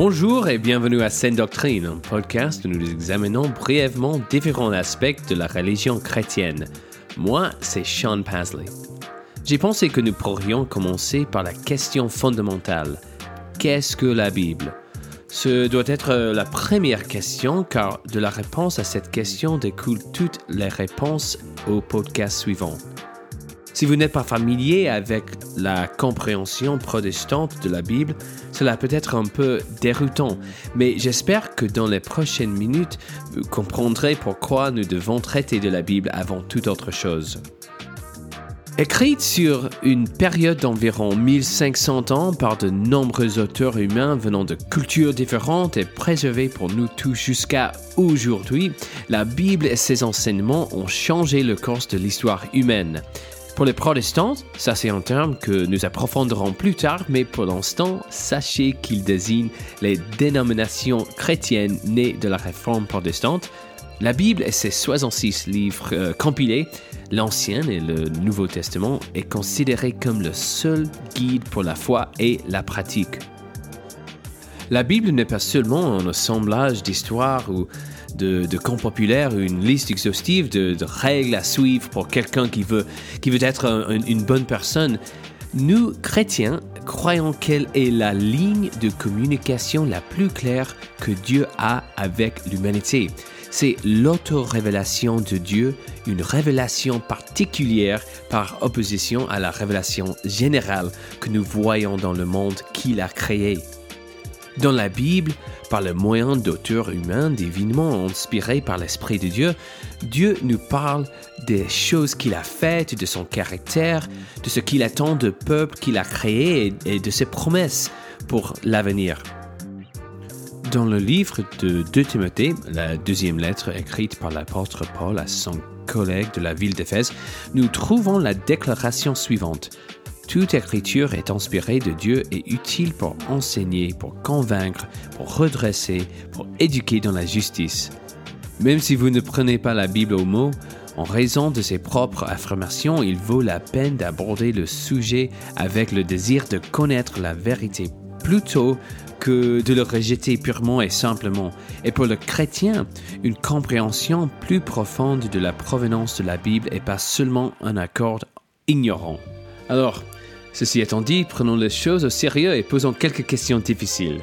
Bonjour et bienvenue à Sainte Doctrine, un podcast où nous examinons brièvement différents aspects de la religion chrétienne. Moi, c'est Sean Pasley. J'ai pensé que nous pourrions commencer par la question fondamentale. Qu'est-ce que la Bible ? Ce doit être la première question car de la réponse à cette question découlent toutes les réponses au podcast suivant. Si vous n'êtes pas familier avec la compréhension protestante de la Bible, cela peut être un peu déroutant, mais j'espère que dans les prochaines minutes, vous comprendrez pourquoi nous devons traiter de la Bible avant toute autre chose. Écrite sur une période d'environ 1500 ans par de nombreux auteurs humains venant de cultures différentes et préservée pour nous tous jusqu'à aujourd'hui, la Bible et ses enseignements ont changé le cours de l'histoire humaine. Pour les protestants, ça c'est un terme que nous approfondirons plus tard, mais pour l'instant, sachez qu'il désigne les dénominations chrétiennes nées de la réforme protestante. La Bible et ses 66 livres compilés, l'Ancien et le Nouveau Testament, est considéré comme le seul guide pour la foi et la pratique. La Bible n'est pas seulement un assemblage d'histoires ou de contes populaires, une liste exhaustive de règles à suivre pour quelqu'un qui veut être une bonne personne. Nous, chrétiens, croyons qu'elle est la ligne de communication la plus claire que Dieu a avec l'humanité. C'est l'auto-révélation de Dieu, une révélation particulière par opposition à la révélation générale que nous voyons dans le monde qu'il a créé. Dans la Bible, par le moyen d'auteurs humains divinement inspirés par l'Esprit de Dieu, Dieu nous parle des choses qu'il a faites, de son caractère, de ce qu'il attend du peuple qu'il a créé et de ses promesses pour l'avenir. Dans le livre de 2 Timothée, la deuxième lettre écrite par l'apôtre Paul à son collègue de la ville d'Éphèse, nous trouvons la déclaration suivante. Toute écriture est inspirée de Dieu et utile pour enseigner, pour convaincre, pour redresser, pour éduquer dans la justice. Même si vous ne prenez pas la Bible au mot, en raison de ses propres affirmations, il vaut la peine d'aborder le sujet avec le désir de connaître la vérité plutôt que de le rejeter purement et simplement. Et pour le chrétien, une compréhension plus profonde de la provenance de la Bible est pas seulement un accord ignorant. Alors, ceci étant dit, prenons les choses au sérieux et posons quelques questions difficiles.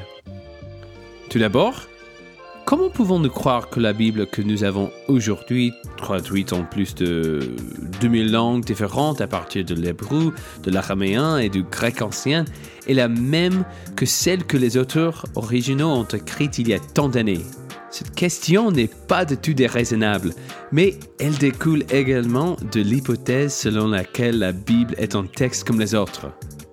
Tout d'abord, comment pouvons-nous croire que la Bible que nous avons aujourd'hui, traduite en plus de 2000 langues différentes à partir de l'hébreu, de l'araméen et du grec ancien, est la même que celle que les auteurs originaux ont écrite il y a tant d'années? Cette question n'est pas du tout déraisonnable, mais elle découle également de l'hypothèse selon laquelle la Bible est un texte comme les autres.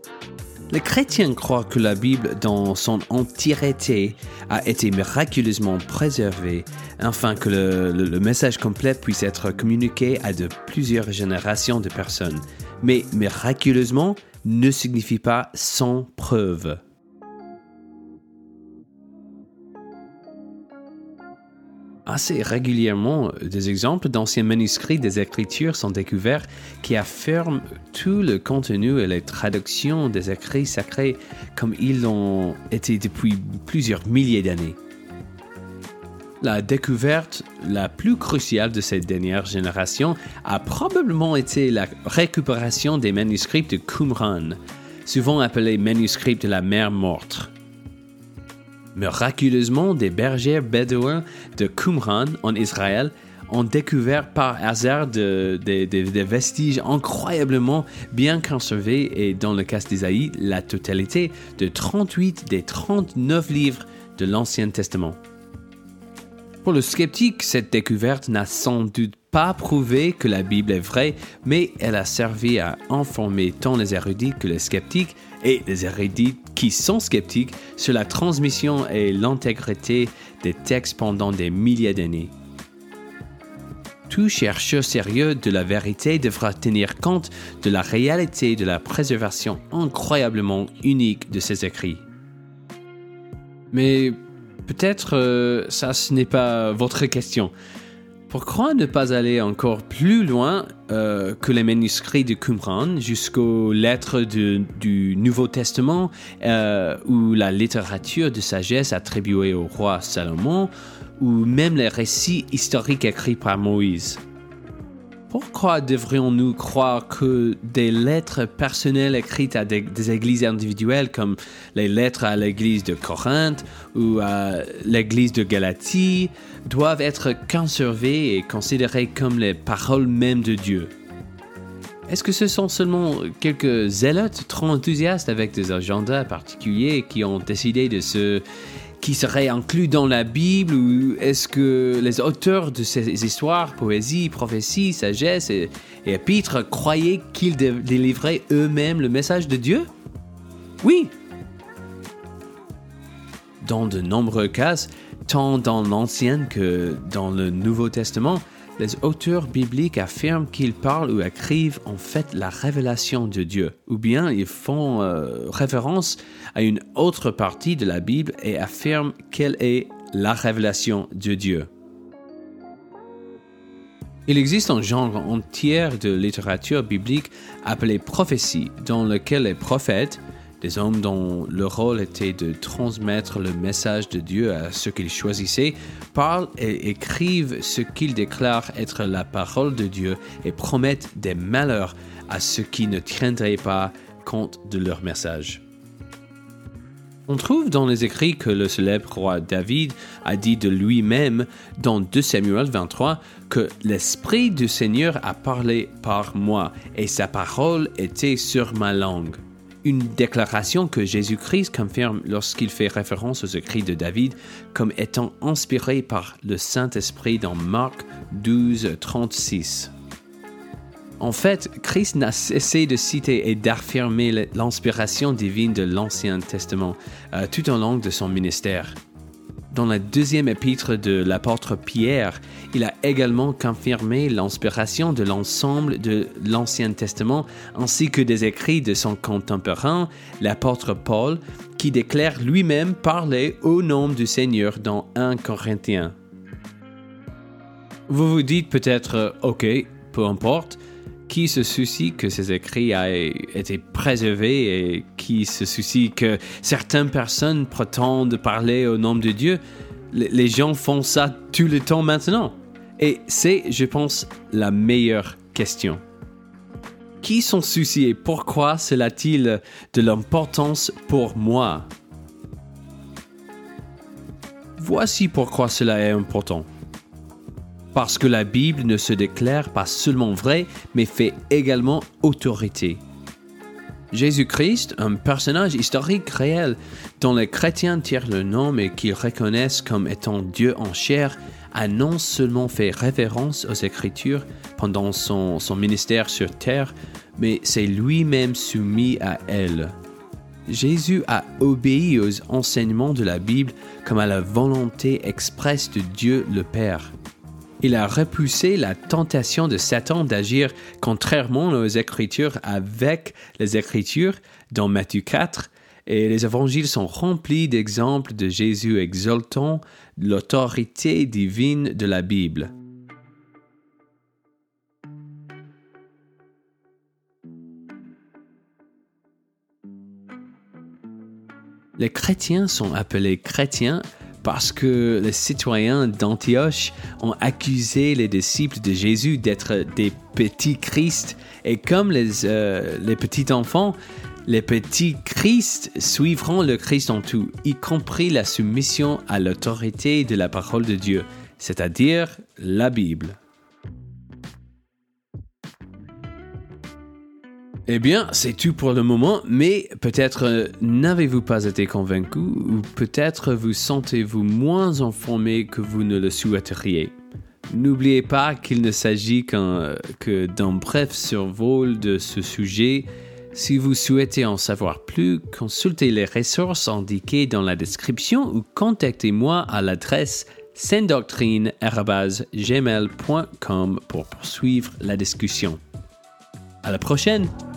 Les chrétiens croient que la Bible, dans son entièreté, a été miraculeusement préservée afin que le message complet puisse être communiqué à de plusieurs générations de personnes. Mais miraculeusement ne signifie pas sans preuve. Assez régulièrement, des exemples d'anciens manuscrits des Écritures sont découverts qui affirment tout le contenu et les traductions des écrits sacrés comme ils l'ont été depuis plusieurs milliers d'années. La découverte la plus cruciale de cette dernière génération a probablement été la récupération des manuscrits de Qumran, souvent appelés manuscrits de la mer morte. Miraculeusement, des bergers bédouins de Qumran en Israël ont découvert par hasard des vestiges incroyablement bien conservés et dans le cas d'Isaïe, la totalité de 38 des 39 livres de l'Ancien Testament. Pour le sceptique, cette découverte n'a sans doute pas prouvé que la Bible est vraie, mais elle a servi à informer tant les érudits que les sceptiques et les érudits qui sont sceptiques sur la transmission et l'intégrité des textes pendant des milliers d'années. Tout chercheur sérieux de la vérité devra tenir compte de la réalité de la préservation incroyablement unique de ces écrits. Mais peut-être ça ce n'est pas votre question. Pourquoi ne pas aller encore plus loin que les manuscrits de Qumran jusqu'aux lettres du Nouveau Testament ou la littérature de sagesse attribuée au roi Salomon ou même les récits historiques écrits par Moïse? Pourquoi devrions-nous croire que des lettres personnelles écrites à des églises individuelles comme les lettres à l'église de Corinthe ou à l'église de Galatie doivent être conservées et considérées comme les paroles mêmes de Dieu? Est-ce que ce sont seulement quelques zélotes trop enthousiastes avec des agendas particuliers qui ont décidé de qui serait inclus dans la Bible, ou est-ce que les auteurs de ces histoires, poésie, prophétie, sagesse et épîtres croyaient qu'ils délivraient eux-mêmes le message de Dieu? Oui. Dans de nombreux cas, tant dans l'Ancien que dans le Nouveau Testament, les auteurs bibliques affirment qu'ils parlent ou écrivent en fait la révélation de Dieu, ou bien ils font référence à une autre partie de la Bible et affirment quelle est la révélation de Dieu. Il existe un genre entier de littérature biblique appelée prophétie, dans lequel les prophètes, des hommes dont le rôle était de transmettre le message de Dieu à ceux qu'ils choisissaient, parlent et écrivent ce qu'ils déclarent être la parole de Dieu et promettent des malheurs à ceux qui ne tiendraient pas compte de leur message. On trouve dans les écrits que le célèbre roi David a dit de lui-même dans 2 Samuel 23 que l'Esprit du Seigneur a parlé par moi et sa parole était sur ma langue. Une déclaration que Jésus-Christ confirme lorsqu'il fait référence aux écrits de David comme étant inspirés par le Saint-Esprit dans Marc 12, 36. En fait, Christ n'a cessé de citer et d'affirmer l'inspiration divine de l'Ancien Testament tout au long de son ministère. Dans la deuxième épître de l'apôtre Pierre, il a également confirmé l'inspiration de l'ensemble de l'Ancien Testament ainsi que des écrits de son contemporain, l'apôtre Paul, qui déclare lui-même parler au nom du Seigneur dans 1 Corinthiens. Vous vous dites peut-être, ok, peu importe, qui se soucie que ces écrits aient été préservés et qui se soucie que certaines personnes prétendent parler au nom de Dieu? Les gens font ça tout le temps maintenant. Et c'est, je pense, la meilleure question. Qui s'en soucie et pourquoi cela a-t-il de l'importance pour moi? Voici pourquoi cela est important. Parce que la Bible ne se déclare pas seulement vraie, mais fait également autorité. Jésus-Christ, un personnage historique réel dont les chrétiens tirent le nom et qu'ils reconnaissent comme étant Dieu en chair, a non seulement fait référence aux Écritures pendant son ministère sur terre, mais s'est lui-même soumis à elles. Jésus a obéi aux enseignements de la Bible comme à la volonté expresse de Dieu le Père. Il a repoussé la tentation de Satan d'agir contrairement aux Écritures avec les Écritures dans Matthieu 4, et les évangiles sont remplis d'exemples de Jésus exaltant l'autorité divine de la Bible. Les chrétiens sont appelés chrétiens parce que les citoyens d'Antioche ont accusé les disciples de Jésus d'être des petits Christ. Et comme les petits enfants, les petits Christ suivront le Christ en tout, y compris la soumission à l'autorité de la parole de Dieu, c'est-à-dire la Bible. Eh bien, c'est tout pour le moment, mais peut-être n'avez-vous pas été convaincu ou peut-être vous sentez-vous moins informé que vous ne le souhaiteriez. N'oubliez pas qu'il ne s'agit que d'un bref survol de ce sujet. Si vous souhaitez en savoir plus, consultez les ressources indiquées dans la description ou contactez-moi à l'adresse saintedoctrine@gmail.com pour poursuivre la discussion. À la prochaine!